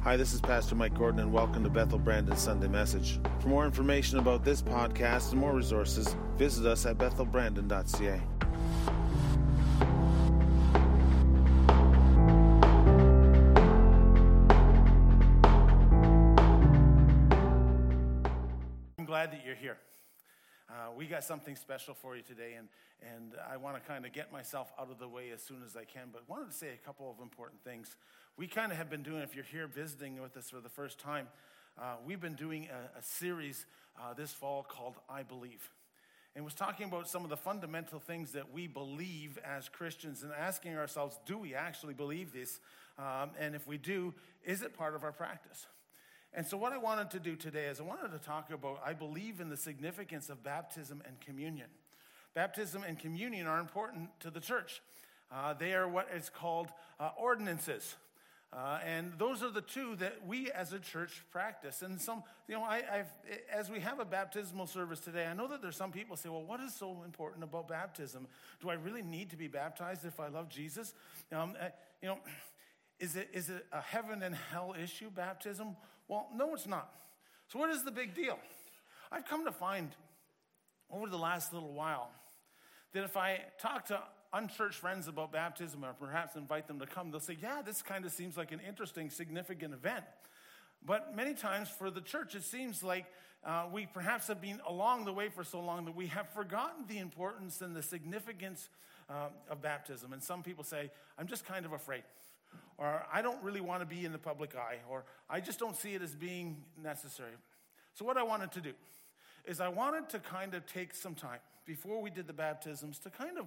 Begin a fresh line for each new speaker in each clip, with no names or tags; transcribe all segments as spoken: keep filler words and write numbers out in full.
Hi, this is Pastor Mike Gordon, and welcome to Bethel Brandon Sunday Message. For more information about this podcast and more resources, visit us at bethel brandon dot c a.
I'm glad that you're here. Uh, we got something special for you today, and, and I want to kind of get myself out of the way as soon as I can, but wanted to say a couple of important things. We kind of have been doing, if you're here visiting with us for the first time, uh, we've been doing a, a series uh, this fall called I Believe. And was talking about some of the fundamental things that we believe as Christians and asking ourselves, do we actually believe this? Um, and if we do, is it part of our practice? And so what I wanted to do today is I wanted to talk about, I believe in the significance of baptism and communion. Baptism and communion are important to the church. Uh, they are what is called uh, ordinances. Uh, and those are the two that we as a church practice. And some, you know, I, I've, as we have a baptismal service today, I know that there's some people say, well, what is so important about baptism? Do I really need to be baptized if I love Jesus? Um, uh, you know, is it is it a heaven and hell issue, baptism? Well, no, it's not. So what is the big deal? I've come to find over the last little while that if I talk to unchurched friends about baptism or perhaps invite them to come, they'll say, yeah, this kind of seems like an interesting, significant event. But many times for the church, it seems like uh, we perhaps have been along the way for so long that we have forgotten the importance and the significance uh, of baptism. And some people say, I'm just kind of afraid. Or I don't really want to be in the public eye, or I just don't see it as being necessary. So what I wanted to do is I wanted to kind of take some time before we did the baptisms to kind of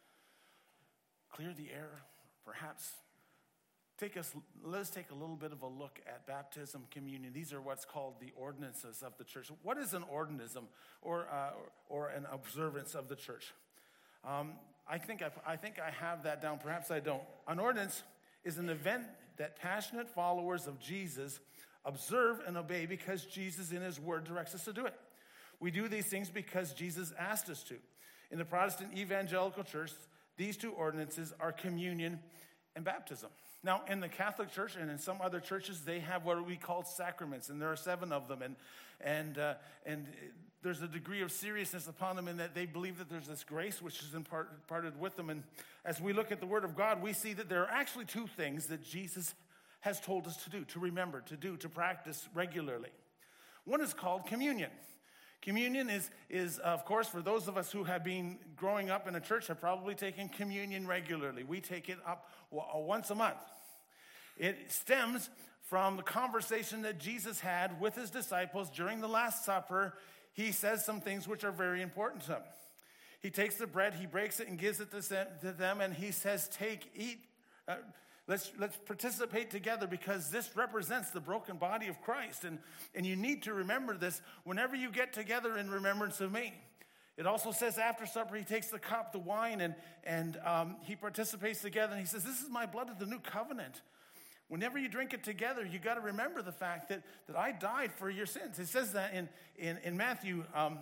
clear the air, perhaps take us, let us take a little bit of a look at baptism, communion. These are what's called the ordinances of the church. What is an ordinance or uh, or an observance of the church? Um, I think I, I think I have that down. Perhaps I don't. An ordinance is an event that passionate followers of Jesus observe and obey because Jesus in his word directs us to do it. We do these things because Jesus asked us to. In the Protestant evangelical church, these two ordinances are communion and baptism. Now, in the Catholic Church and in some other churches, they have what we call sacraments, and there are seven of them, and and uh, and there's a degree of seriousness upon them in that they believe that there's this grace which is imparted with them. And as we look at the Word of God, we see that there are actually two things that Jesus has told us to do, to remember, to do, to practice regularly. One is called communion. Communion is, is, of course, for those of us who have been growing up in a church, have probably taken communion regularly. We take it up once a month. It stems from the conversation that Jesus had with his disciples during the Last Supper. He says some things which are very important to him. He takes the bread, he breaks it and gives it to them, and he says, take, eat, uh, Let's let's participate together because this represents the broken body of Christ. And, and you need to remember this whenever you get together in remembrance of me. It also says after supper, he takes the cup, the wine, and, and um, he participates together. And he says, this is my blood of the new covenant. Whenever you drink it together, you got to remember the fact that, that I died for your sins. It says that in, in, in Matthew um,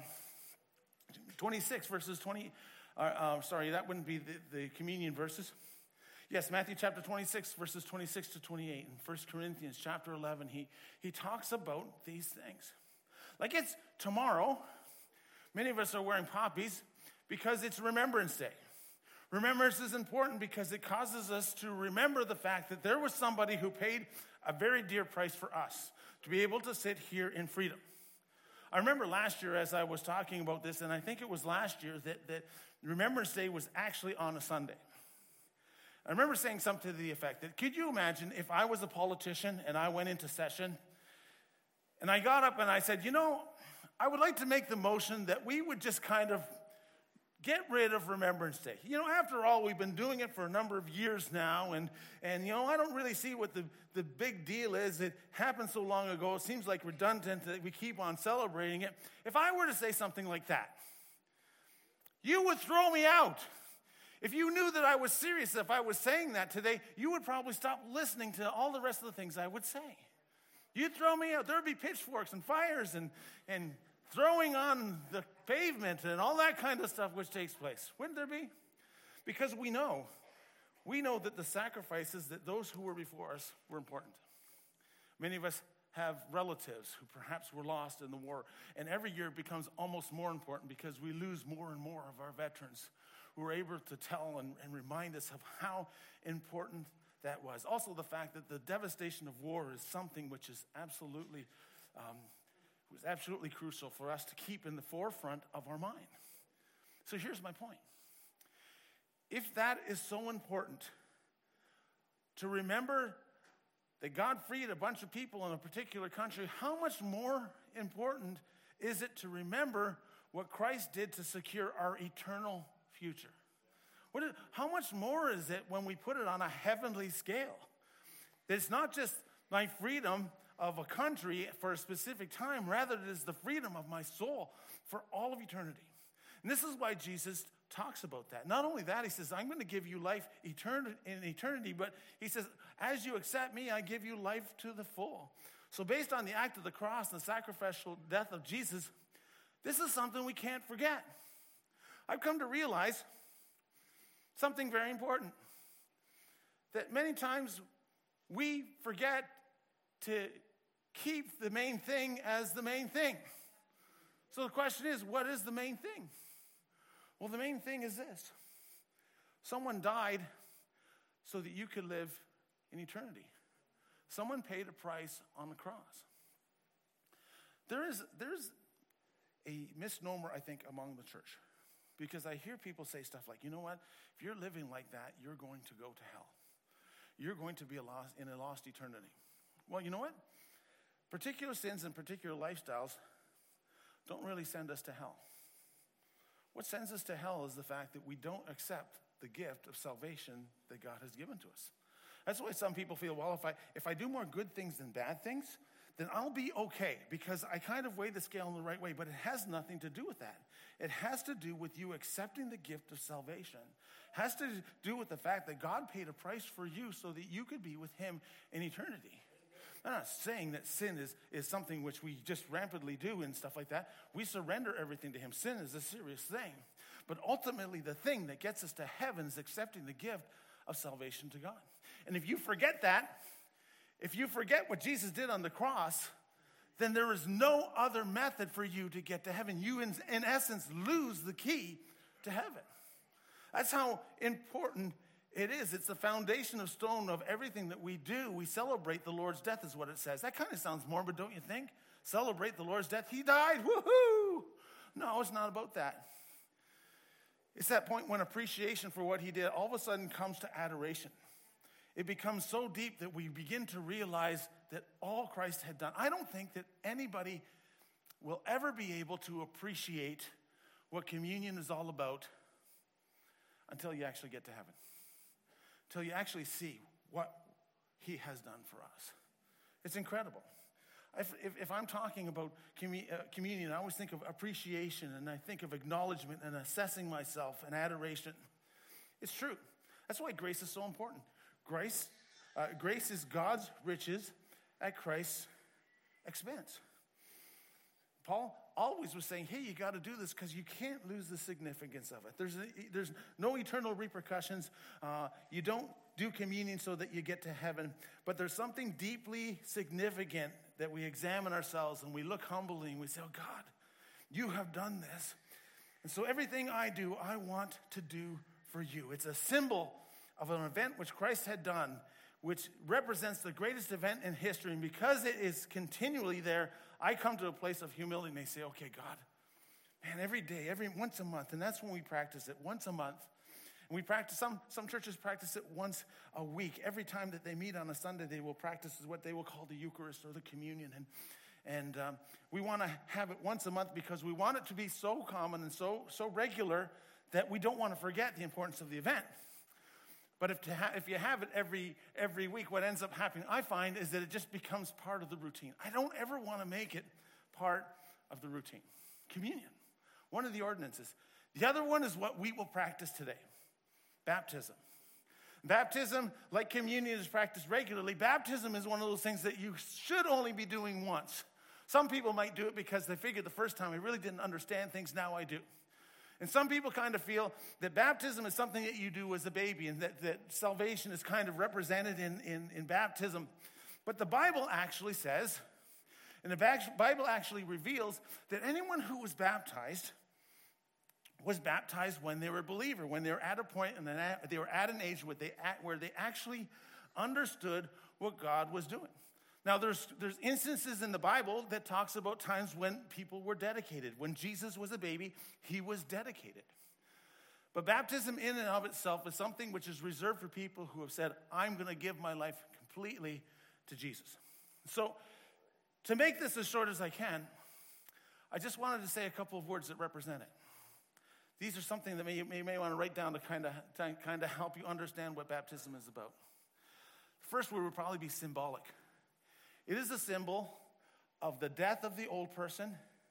twenty-six, verses twenty. Uh, uh, sorry, that wouldn't be the, the communion verses. Yes, Matthew chapter twenty-six, verses twenty-six to twenty-eight. In First Corinthians chapter eleven, he, he talks about these things. Like it's tomorrow. Many of us are wearing poppies because it's Remembrance Day. Remembrance is important because it causes us to remember the fact that there was somebody who paid a very dear price for us to be able to sit here in freedom. I remember last year as I was talking about this, and I think it was last year that, that Remembrance Day was actually on a Sunday. I remember saying something to the effect that, could you imagine if I was a politician and I went into session and I got up and I said, you know, I would like to make the motion that we would just kind of get rid of Remembrance Day. You know, after all, we've been doing it for a number of years now, and, and you know, I don't really see what the, the big deal is. It happened so long ago, it seems like redundant that we keep on celebrating it. If I were to say something like that, you would throw me out. If you knew that I was serious, if I was saying that today, you would probably stop listening to all the rest of the things I would say. You'd throw me out. There would be pitchforks and fires and, and throwing on the pavement and all that kind of stuff which takes place. Wouldn't there be? Because we know, we know that the sacrifices that those who were before us were important. Many of us have relatives who perhaps were lost in the war. And every year it becomes almost more important because we lose more and more of our veterans who are able to tell and, and remind us of how important that was. Also the fact that the devastation of war is something which is absolutely, um, was absolutely crucial for us to keep in the forefront of our mind. So here's my point. If that is so important to remember that God freed a bunch of people in a particular country, how much more important is it to remember what Christ did to secure our eternal future? What is, how much more is it when we put it on a heavenly scale? That it's not just my freedom of a country for a specific time, rather it is the freedom of my soul for all of eternity. And this is why Jesus talks about that. Not only that, he says, I'm going to give you life etern- in eternity, but he says, as you accept me, I give you life to the full. So based on the act of the cross and the sacrificial death of Jesus, this is something we can't forget. I've come to realize something very important, that many times we forget to keep the main thing as the main thing. So the question is, what is the main thing? Well, the main thing is this. Someone died so that you could live in eternity. Someone paid a price on the cross. There is there's a misnomer, I think, among the church. Because I hear people say stuff like, you know what? If you're living like that, you're going to go to hell. You're going to be a lost, in a lost eternity. Well, you know what? Particular sins and particular lifestyles don't really send us to hell. What sends us to hell is the fact that we don't accept the gift of salvation that God has given to us. That's why some people feel, well, if I if I do more good things than bad things, then I'll be okay because I kind of weigh the scale in the right way. But it has nothing to do with that. It has to do with you accepting the gift of salvation. It has to do with the fact that God paid a price for you so that you could be with him in eternity. I'm not saying that sin is, is something which we just rampantly do and stuff like that. We surrender everything to him. Sin is a serious thing. But ultimately, the thing that gets us to heaven is accepting the gift of salvation to God. And if you forget that, if you forget what Jesus did on the cross, then there is no other method for you to get to heaven. You, in, in essence, lose the key to heaven. That's how important it is. It's the foundation of stone of everything that we do. We celebrate the Lord's death is what it says. That kind of sounds morbid, don't you think? Celebrate the Lord's death. He died. Woohoo! No, it's not about that. It's that point when appreciation for what he did all of a sudden comes to adoration. It becomes so deep that we begin to realize that all Christ had done. I don't think that anybody will ever be able to appreciate what communion is all about until you actually get to heaven. Until you actually see what he has done for us. It's incredible. If, if, if I'm talking about commu- uh, communion, I always think of appreciation and I think of acknowledgement and assessing myself and adoration. It's true. That's why grace is so important. Grace, uh, grace is God's riches at Christ's expense. Paul always was saying, hey, you got to do this because you can't lose the significance of it. There's, a, there's no eternal repercussions. Uh, you don't do communion so that you get to heaven. But there's something deeply significant that we examine ourselves and we look humbly and we say, oh, God, you have done this. And so everything I do, I want to do for you. It's a symbol of an event which Christ had done, which represents the greatest event in history. And because it is continually there, I come to a place of humility and they say, okay, God, man, every day, every once a month, and that's when we practice it, once a month. And we practice, some, some churches practice it once a week. Every time that they meet on a Sunday, they will practice what they will call the Eucharist or the communion. And, and um, we want to have it once a month because we want it to be so common and so, so regular that we don't want to forget the importance of the event. But if, to ha- if you have it every every week, what ends up happening, I find, is that it just becomes part of the routine. I don't ever want to make it part of the routine. Communion, one of the ordinances. The other one is what we will practice today, baptism. Baptism, like communion, is practiced regularly. Baptism is one of those things that you should only be doing once. Some people might do it because they figured the first time I really didn't understand things, now I do. And some people kind of feel that baptism is something that you do as a baby and that, that salvation is kind of represented in, in, in baptism. But the Bible actually says, and the Bible actually reveals that anyone who was baptized was baptized when they were a believer, when they were at a point and they were at an age where they, where they actually understood what God was doing. Now, there's, there's instances in the Bible that talks about times when people were dedicated. When Jesus was a baby, he was dedicated. But baptism in and of itself is something which is reserved for people who have said, I'm going to give my life completely to Jesus. So, to make this as short as I can, I just wanted to say a couple of words that represent it. These are something that may, you may, may want to write down to kind of kind of help you understand what baptism is about. The first word would probably be symbolic. It is a symbol of the death of the old person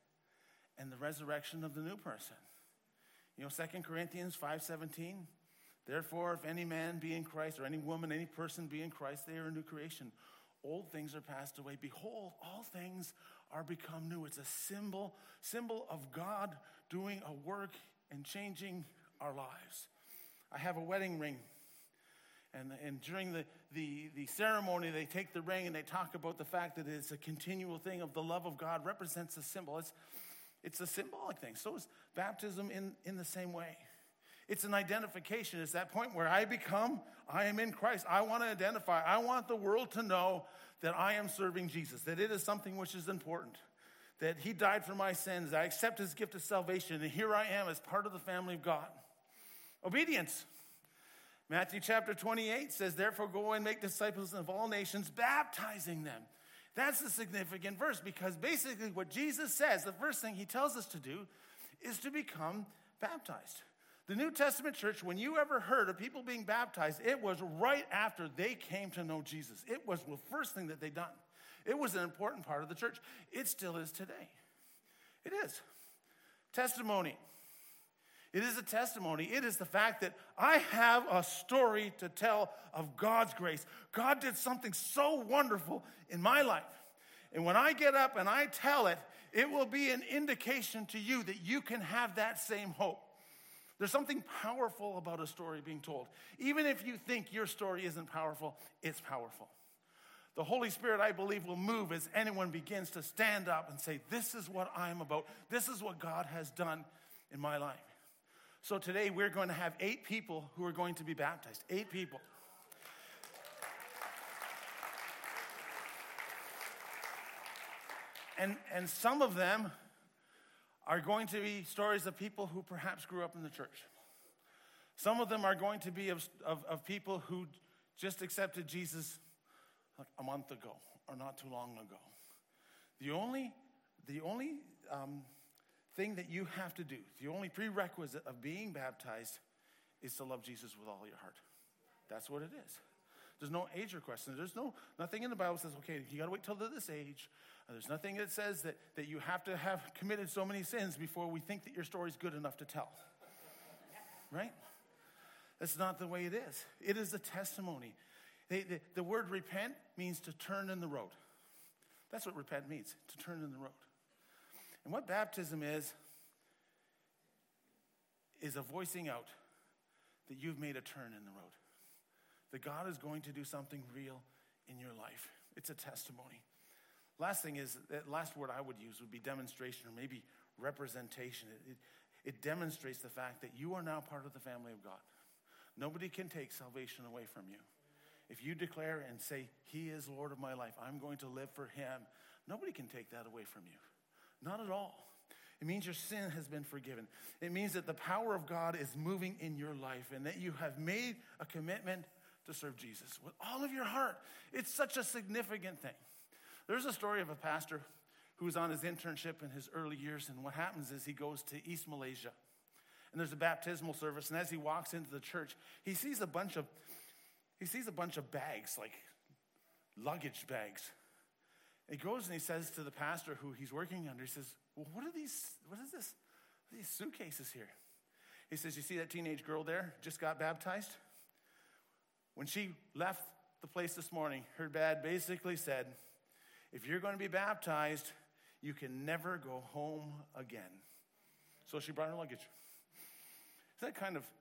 and the resurrection of the new person. You know, Second Corinthians five seventeen, therefore, if any man be in Christ, or any woman, any person be in Christ, they are a new creation. Old things are passed away. Behold, all things are become new. It's a symbol, symbol of God doing a work and changing our lives. I have a wedding ring. And, and during the, the, the ceremony, they take the ring and they talk about the fact that it's a continual thing of the love of God, represents a symbol. It's, it's a symbolic thing. So is baptism in, in the same way. It's an identification. It's that point where I become, I am in Christ. I want to identify. I want the world to know that I am serving Jesus, that it is something which is important, that he died for my sins. I accept his gift of salvation, and here I am as part of the family of God. Obedience. Matthew chapter twenty-eight says, therefore go and make disciples of all nations, baptizing them. That's a significant verse because basically what Jesus says, the first thing he tells us to do is to become baptized. The New Testament church, when you ever heard of people being baptized, it was right after they came to know Jesus. It was the first thing that they done. It was an important part of the church. It still is today. It is. Testimony. It is a testimony. It is the fact that I have a story to tell of God's grace. God did something so wonderful in my life. And when I get up and I tell it, it will be an indication to you that you can have that same hope. There's something powerful about a story being told. Even if you think your story isn't powerful, it's powerful. The Holy Spirit, I believe, will move as anyone begins to stand up and say, this is what I'm about. This is what God has done in my life. So today we're going to have eight people who are going to be baptized. Eight people. And, and some of them are going to be stories of people who perhaps grew up in the church. Some of them are going to be of, of, of people who just accepted Jesus like a month ago or not too long ago. The only, the only um, thing that you have to do, the only prerequisite of being baptized is to love Jesus with all your heart. That's what it is. There's no age requirement. There's no nothing in the Bible says, okay, you got to wait till this age. There's nothing that says that, that you have to have committed so many sins before we think that your story's good enough to tell. Right? That's not the way it is. It is a testimony. The, the, the word repent means to turn in the road. That's what repent means, to turn in the road. And what baptism is, is a voicing out that you've made a turn in the road. That God is going to do something real in your life. It's a testimony. Last thing is, that last word I would use would be demonstration or maybe representation. It, it, it demonstrates the fact that you are now part of the family of God. Nobody can take salvation away from you. If you declare and say, he is Lord of my life, I'm going to live for him, nobody can take that away from you. Not at all. It means your sin has been forgiven. It means that the power of God is moving in your life and that you have made a commitment to serve Jesus with all of your heart. It's such a significant thing. There's a story of a pastor who was on his internship in his early years, and what happens is he goes to East Malaysia, and there's a baptismal service, and as he walks into the church, he sees a bunch of he sees a bunch of bags, like luggage bags. He goes and he says to the pastor who he's working under, he says, well, what are these, what is this, what are these suitcases here? He says, you see that teenage girl there, just got baptized? When she left the place this morning, her dad basically said, if you're going to be baptized, you can never go home again. So she brought her luggage. Is that kind of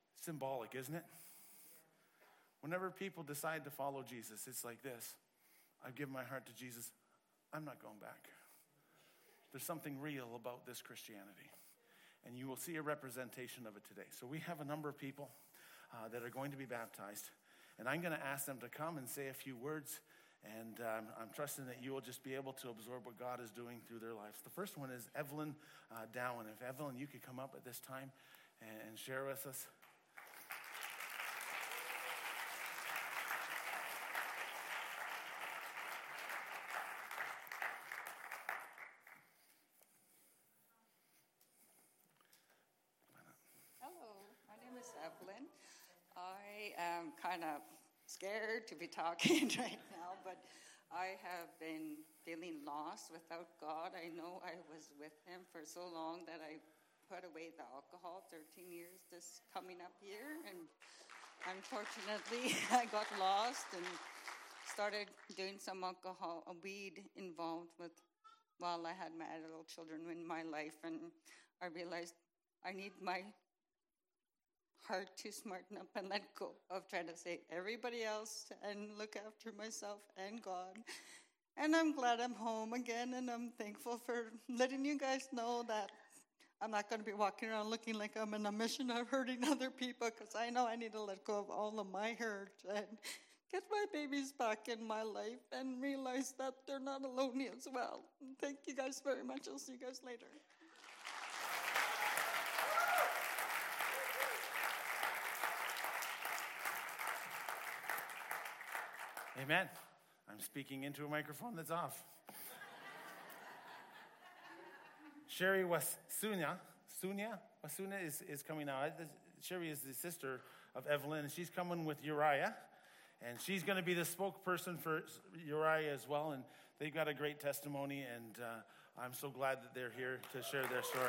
symbolic, isn't it? Whenever people decide to follow Jesus, it's like this. I've given my heart to Jesus, I'm not going back. There's something real about this Christianity. And you will see a representation of it today. So we have a number of people uh, that are going to be baptized. And I'm going to ask them to come and say a few words. And um, I'm trusting that you will just be able to absorb what God is doing through their lives. The first one is Evelyn uh, Dowen. If Evelyn, you could come up at this time and, and share with us.
Evelyn. I am kind of scared to be talking right now, but I have been feeling lost without God. I know I was with him for so long that I put away the alcohol, thirteen years this coming up year, and unfortunately I got lost and started doing some alcohol, a weed involved with while I had my adult children in my life, and I realized I need my heart to smarten up and let go of trying to save everybody else and look after myself and God. And I'm glad I'm home again, and I'm thankful for letting you guys know that I'm not going to be walking around looking like I'm in a mission of hurting other people, because I know I need to let go of all of my hurt and get my babies back in my life and realize that they're not alone as well. Thank you guys very much. I'll see you guys later.
Amen. I'm speaking into a microphone that's off. Sherry Wasunya, Sunya, Wasunya is, is coming out. Sherry is the sister of Evelyn, and she's coming with Uriah. And she's going to be the spokesperson for Uriah as well. And they've got a great testimony, and uh, I'm so glad that they're here to share their story.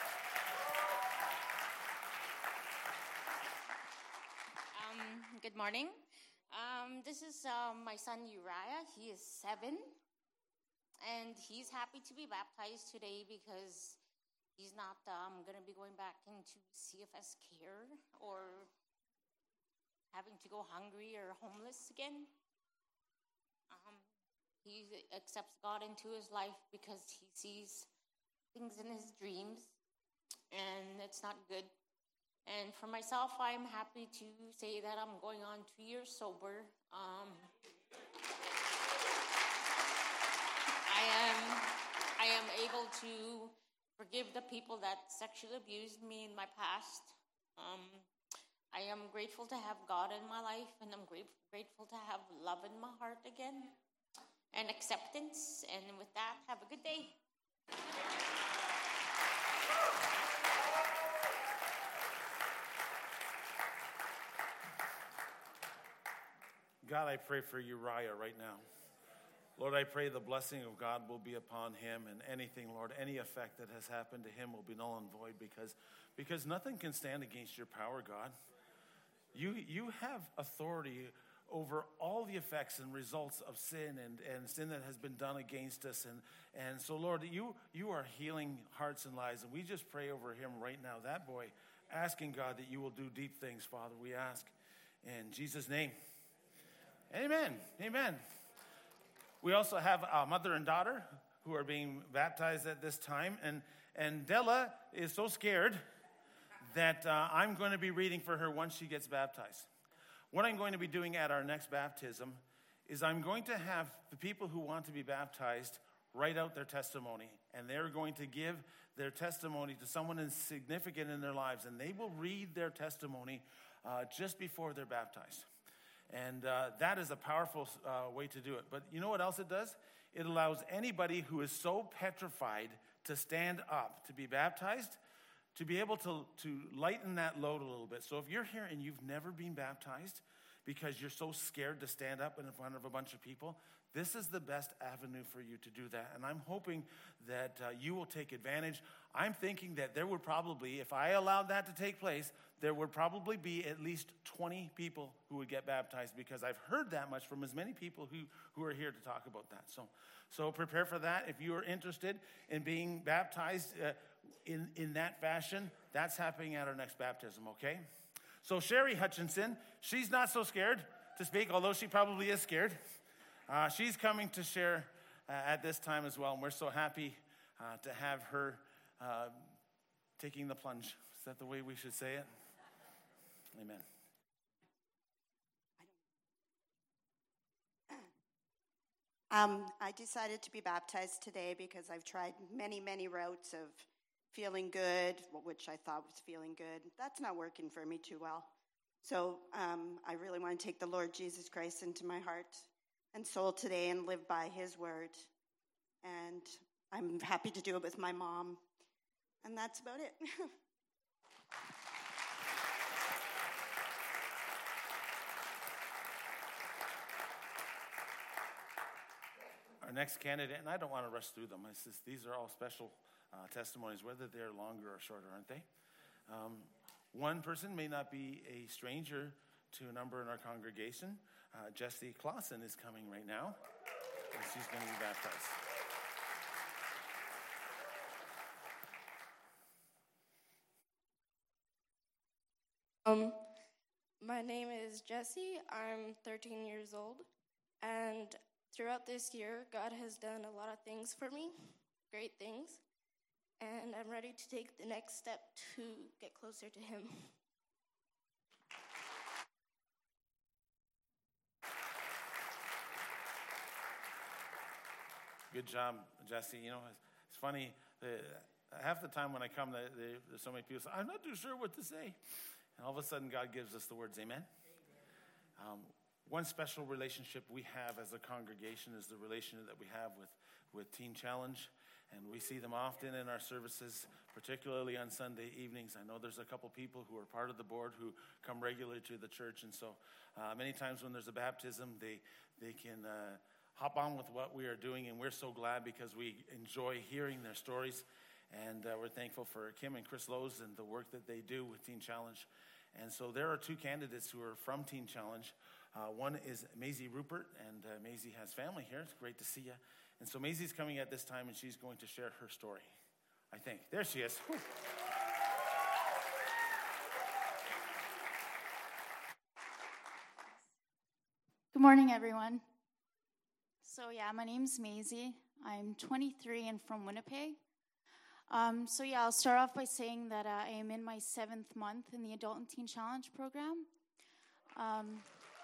Um, good morning. Um, this is um, my son Uriah. He is seven, and he's happy to be baptized today because he's not um, going to be going back into C F S care or having to go hungry or homeless again. Um, he accepts God into his life because he sees things in his dreams, and it's not good. And for myself, I'm happy to say that I'm going on two years sober. Um, I am I am able to forgive the people that sexually abused me in my past. Um, I am grateful to have God in my life, and I'm great, grateful to have love in my heart again and acceptance. And with that, have a good day.
God, I pray for Uriah right now. Lord, I pray the blessing of God will be upon him, and anything, Lord, any effect that has happened to him will be null and void, because, because nothing can stand against your power, God. You, you have authority over all the effects and results of sin and, and sin that has been done against us. And, and so, Lord, you, you are healing hearts and lives, and we just pray over him right now, that boy, asking, God, that you will do deep things, Father, we ask in Jesus' name. Amen. Amen. We also have a mother and daughter who are being baptized at this time. And, and Della is so scared that uh, I'm going to be reading for her once she gets baptized. What I'm going to be doing at our next baptism is I'm going to have the people who want to be baptized write out their testimony. And they're going to give their testimony to someone significant in their lives. And they will read their testimony uh, just before they're baptized. And uh, that is a powerful uh, way to do it. But you know what else it does? It allows anybody who is so petrified to stand up, to be baptized, to be able to, to lighten that load a little bit. So if you're here and you've never been baptized because you're so scared to stand up in front of a bunch of people, this is the best avenue for you to do that. And I'm hoping that uh, you will take advantage. I'm thinking that there would probably, if I allowed that to take place, there would probably be at least twenty people who would get baptized, because I've heard that much from as many people who, who are here to talk about that. So, so prepare for that. If you are interested in being baptized uh, in, in that fashion, that's happening at our next baptism, okay? So Sherry Hutchinson, she's not so scared to speak, although she probably is scared. Uh, she's coming to share uh, at this time as well, and we're so happy uh, to have her uh, taking the plunge. Is that the way we should say it? Amen.
Um, I decided to be baptized today because I've tried many, many routes of feeling good, which I thought was feeling good. That's not working for me too well. So um, I really want to take the Lord Jesus Christ into my heart and soul today and live by his word. And I'm happy to do it with my mom. And that's about it.
Our next candidate, and I don't want to rush through them. It's just, these are all special uh, testimonies, whether they're longer or shorter, aren't they? Um, one person may not be a stranger to a number in our congregation. Uh, Jessie Clausen is coming right now, and she's going to be baptized.
Um, my name is Jessie. I'm thirteen years old, and throughout this year, God has done a lot of things for me, great things, and I'm ready to take the next step to get closer to him.
Good job, Jessie. You know, it's, it's funny, the, half the time when I come, the, the, there's so many people say, I'm not too sure what to say. And all of a sudden, God gives us the words, amen? Um, one special relationship we have as a congregation is the relationship that we have with, with Teen Challenge. And we see them often in our services, particularly on Sunday evenings. I know there's a couple people who are part of the board who come regularly to the church. And so uh, many times when there's a baptism, they, they can uh, hop on with what we are doing. And we're so glad because we enjoy hearing their stories. And uh, we're thankful for Kim and Chris Lowe's and the work that they do with Teen Challenge. And so there are two candidates who are from Teen Challenge. Uh, one is Maisie Rupert, and uh, Maisie has family here. It's great to see you. And so Maisie's coming at this time, and she's going to share her story, I think. There she is. Whew.
Good morning, everyone. So yeah, my name's Maisie. I'm twenty-three and from Winnipeg. Um, so yeah, I'll start off by saying that uh, I am in my seventh month in the Adult and Teen Challenge program. Um,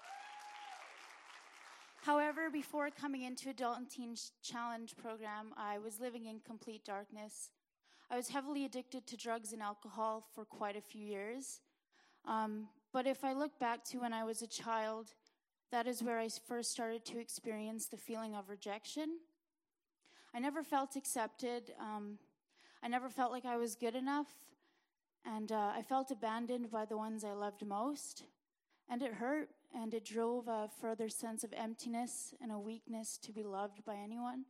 however, before coming into Adult and Teen Challenge program, I was living in complete darkness. I was heavily addicted to drugs and alcohol for quite a few years. Um, but if I look back to when I was a child, that is where I first started to experience the feeling of rejection. I never felt accepted. Um, I never felt like I was good enough, and uh, I felt abandoned by the ones I loved most, and it hurt, and it drove a further sense of emptiness and a weakness to be loved by anyone.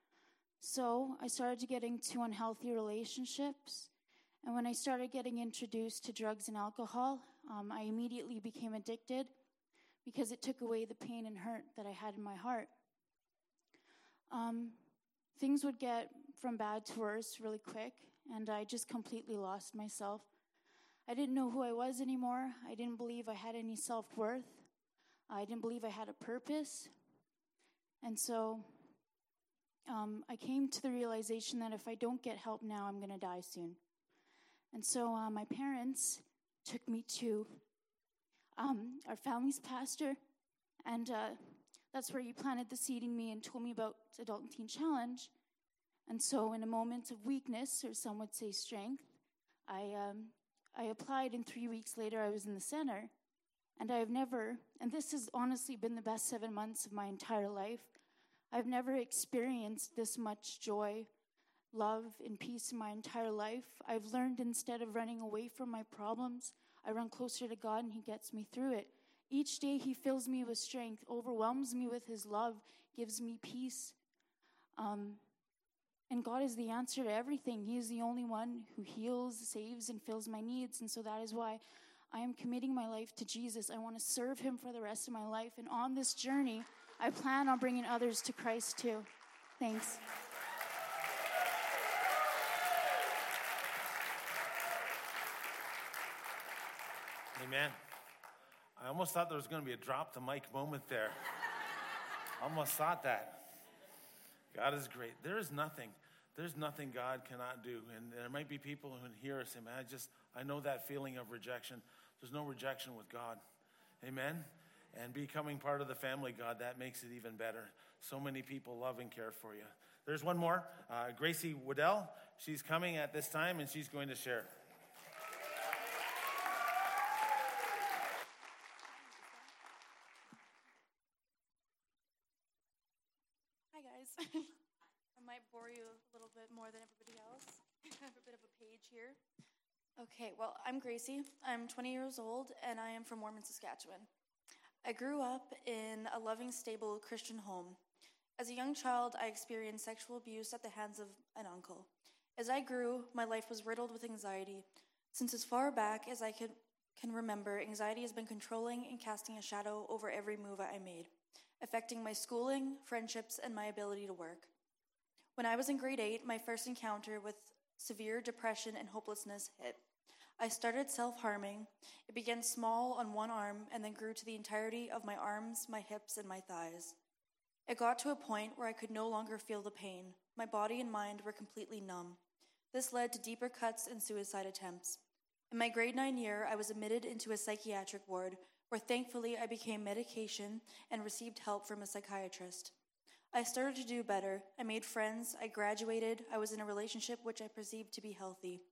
So I started to get into unhealthy relationships, and when I started getting introduced to drugs and alcohol, um, I immediately became addicted because it took away the pain and hurt that I had in my heart. Um, things would get from bad to worse really quick, and I just completely lost myself. I didn't know who I was anymore. I didn't believe I had any self-worth. I didn't believe I had a purpose. And so um, I came to the realization that if I don't get help now, I'm going to die soon. And so uh, my parents took me to um, our family's pastor, and uh, that's where he planted the seed in me and told me about Adult and Teen Challenge. And so in a moment of weakness, or some would say strength, I um, I applied, and three weeks later I was in the center. And I've never, and this has honestly been the best seven months of my entire life, I've never experienced this much joy, love, and peace in my entire life. I've learned instead of running away from my problems, I run closer to God and he gets me through it. Each day he fills me with strength, overwhelms me with his love, gives me peace. Um, and God is the answer to everything. He is the only one who heals, saves, and fills my needs. And so that is why I am committing my life to Jesus. I want to serve him for the rest of my life. And on this journey, I plan on bringing others to Christ too. Thanks.
Amen. I almost thought there was going to be a drop the mic moment there. Almost thought that. God is great. There is nothing, there's nothing God cannot do. And there might be people who hear us say, man, I just, I know that feeling of rejection. There's no rejection with God. Amen? And becoming part of the family, God, that makes it even better. So many people love and care for you. There's one more, uh, Gracie Waddell. She's coming at this time, and she's going to share.
Hi, guys. I might bore you a little bit more than everybody else. I have a bit of a page here. Okay, well, I'm Gracie. I'm twenty years old, and I am from Mormon, Saskatchewan. I grew up in a loving, stable Christian home. As a young child, I experienced sexual abuse at the hands of an uncle. As I grew, my life was riddled with anxiety. Since as far back as I could, can remember, anxiety has been controlling and casting a shadow over every move I made, affecting my schooling, friendships, and my ability to work. When I was in grade eight, my first encounter with severe depression and hopelessness hit. I started self-harming. It began small on one arm and then grew to the entirety of my arms, my hips, and my thighs. It got to a point where I could no longer feel the pain. My body and mind were completely numb. This led to deeper cuts and suicide attempts. In my grade nine year, I was admitted into a psychiatric ward, where thankfully I became medication and received help from a psychiatrist. I started to do better. I made friends. I graduated. I was in a relationship which I perceived to be healthy.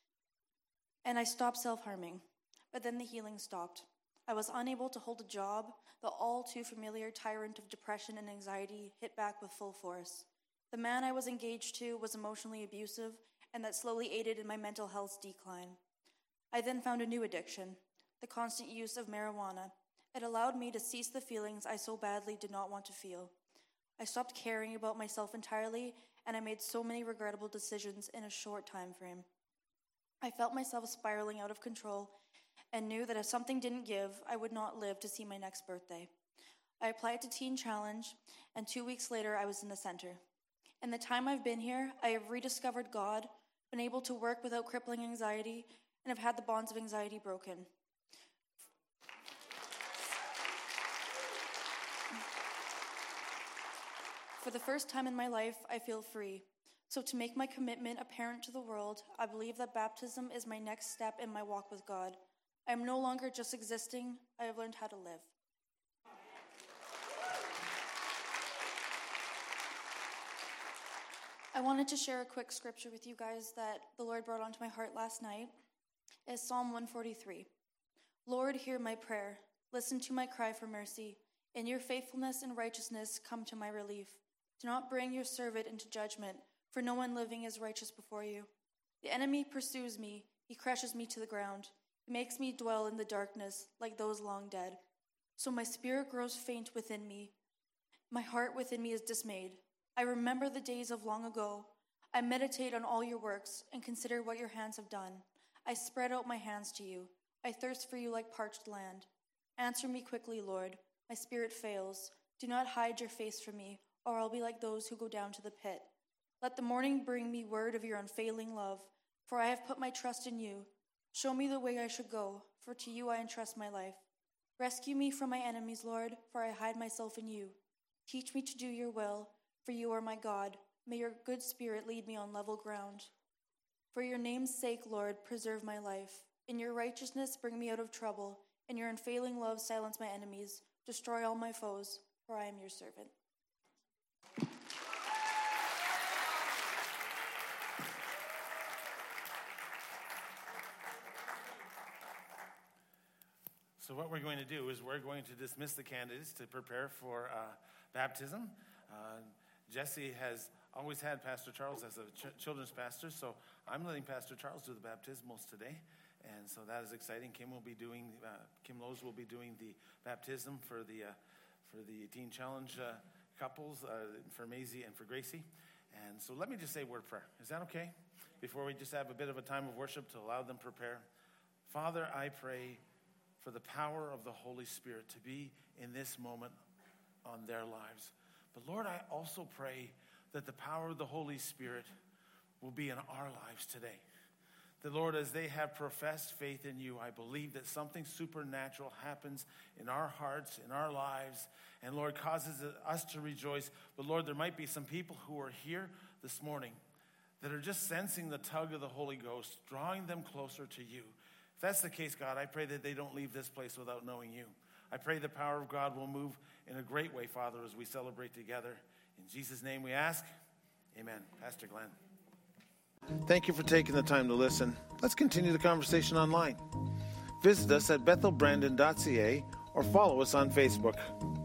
And I stopped self-harming. But then the healing stopped. I was unable to hold a job. The all too familiar tyrant of depression and anxiety hit back with full force. The man I was engaged to was emotionally abusive, and that slowly aided in my mental health's decline. I then found a new addiction, the constant use of marijuana. It allowed me to cease the feelings I so badly did not want to feel. I stopped caring about myself entirely, and I made so many regrettable decisions in a short time frame. I felt myself spiraling out of control and knew that if something didn't give, I would not live to see my next birthday. I applied to Teen Challenge, and two weeks later, I was in the center. In the time I've been here, I have rediscovered God, been able to work without crippling anxiety, and have had the bonds of anxiety broken. For the first time in my life, I feel free. So to make my commitment apparent to the world, I believe that baptism is my next step in my walk with God. I am no longer just existing, I have learned how to live. I wanted to share a quick scripture with you guys that the Lord brought onto my heart last night. It's Psalm one forty-three. Lord, hear my prayer. Listen to my cry for mercy. In your faithfulness and righteousness, come to my relief. Do not bring your servant into judgment, for no one living is righteous before you. The enemy pursues me. He crushes me to the ground. He makes me dwell in the darkness like those long dead. So my spirit grows faint within me. My heart within me is dismayed. I remember the days of long ago. I meditate on all your works and consider what your hands have done. I spread out my hands to you. I thirst for you like parched land. Answer me quickly, Lord. My spirit fails. Do not hide your face from me, or I'll be like those who go down to the pit. Let the morning bring me word of your unfailing love, for I have put my trust in you. Show me the way I should go, for to you I entrust my life. Rescue me from my enemies, Lord, for I hide myself in you. Teach me to do your will, for you are my God. May your good spirit lead me on level ground. For your name's sake, Lord, preserve my life. In your righteousness, bring me out of trouble. In your unfailing love, silence my enemies. Destroy all my foes, for I am your servant.
So what we're going to do is we're going to dismiss the candidates to prepare for uh, baptism. Uh, Jesse has always had Pastor Charles as a ch- children's pastor, so I'm letting Pastor Charles do the baptismals today, and so that is exciting. Kim will be doing, uh, Kim Lowe's will be doing the baptism for the uh, for the Teen Challenge uh, couples, uh, for Maisie and for Gracie. And so let me just say a word of prayer. Is that okay? Before we just have a bit of a time of worship to allow them prepare. Father, I pray for the power of the Holy Spirit to be in this moment on their lives. But Lord, I also pray that the power of the Holy Spirit will be in our lives today. That, Lord, as they have professed faith in you, I believe that something supernatural happens in our hearts, in our lives, and, Lord, causes us to rejoice. But, Lord, there might be some people who are here this morning that are just sensing the tug of the Holy Ghost, drawing them closer to you. If that's the case, God, I pray that they don't leave this place without knowing you. I pray the power of God will move in a great way, Father, as we celebrate together. In Jesus' name we ask, amen. Pastor Glenn.
Thank you for taking the time to listen. Let's continue the conversation online. Visit us at bethel brandon dot c a or follow us on Facebook.